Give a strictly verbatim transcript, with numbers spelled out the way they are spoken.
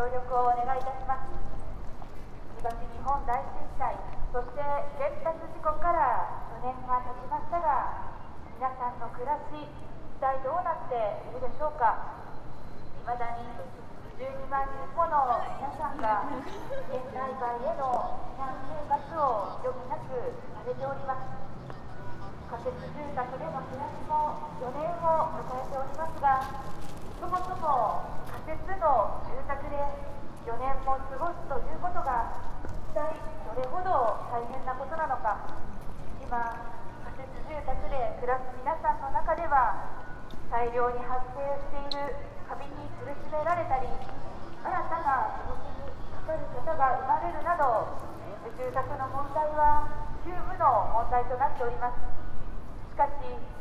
協力をお願いいたします。東日本大震災、そして原発事故からよねんが経ちましたが、皆さんの暮らし、一体どうなっているでしょうか。いまだにじゅうにまんにんもの皆さんが県内外への避難生活を余儀なくされております。仮設住宅での暮らしもよねんを迎えておりますが、そもそも仮設の住宅でよねんも過ごすということが一体どれほど大変なことなのか。今、仮設住宅で暮らす皆さんの中では、大量に発生しているカビに苦しめられたり、新たな病気にかかる方が生まれるなど、住宅の問題は急務の問題となっております。しかし